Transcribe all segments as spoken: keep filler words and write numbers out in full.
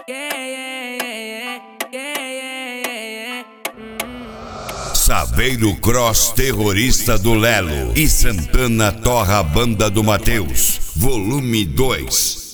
Saveiro Cross terrorista do Lelo e Santana torra a banda do Matheus, volume dois.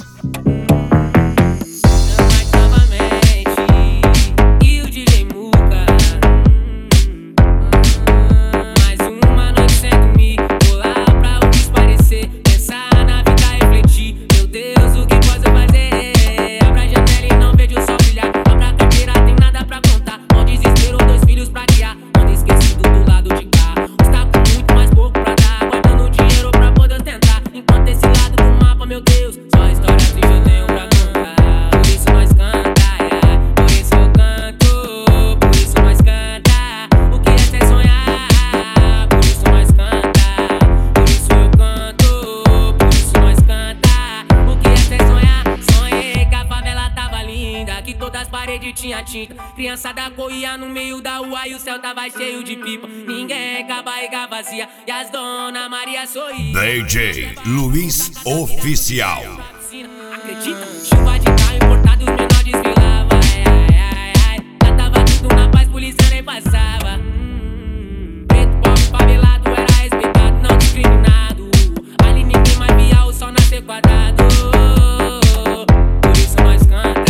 Todas as paredes tinha tinta, criançada corria no meio da rua e o céu tava cheio de pipa. Ninguém com a barriga vazia e as dona Maria sorria. D J Luiz Oficial. Acredita? Chuva de carro importado, os menores desfilavam. Ai, ai, ai, ai. Lá tava tudo na paz, polícia nem passava. Hum, preto, pobre, favelado, era respeitado, não discriminado. Ali ninguém mais via o sol nascer quadrado. Por isso nós canta.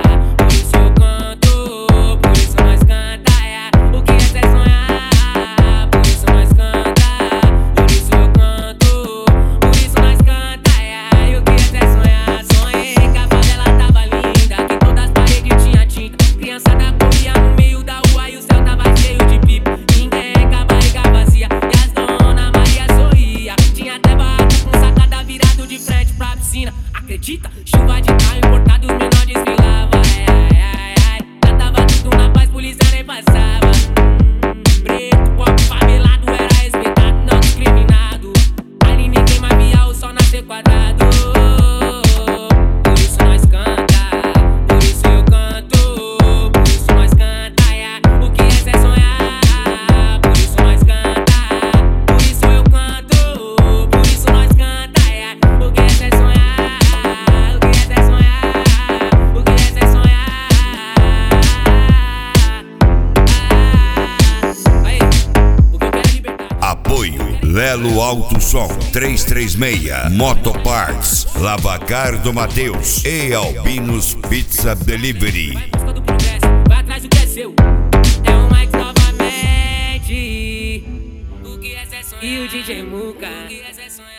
Acredita? Chuva de carro importado, os menores desfilavam. Ai, ai, ai, ai. Lá tava tudo na paz, polícia nem passava. Preto, pobre, favelado, era respeitado, não discriminado. Ali ninguém mais via o sol nascer quadrado. Por isso nós canta, por isso eu canto. Por isso nós canta, yeah. O que é é sonhar. Por isso nós canta, por isso eu canto. Por isso nós canta, yeah. O que é é sonhar. Lelo Alto Som trezentos e trinta e seis, Motoparts, Lavacar do Matheus e Albinos Pizza Delivery. Busca do progresso, vai atrás do que é seu. É o Mike novamente. O que é sonhar? E o D J Muca.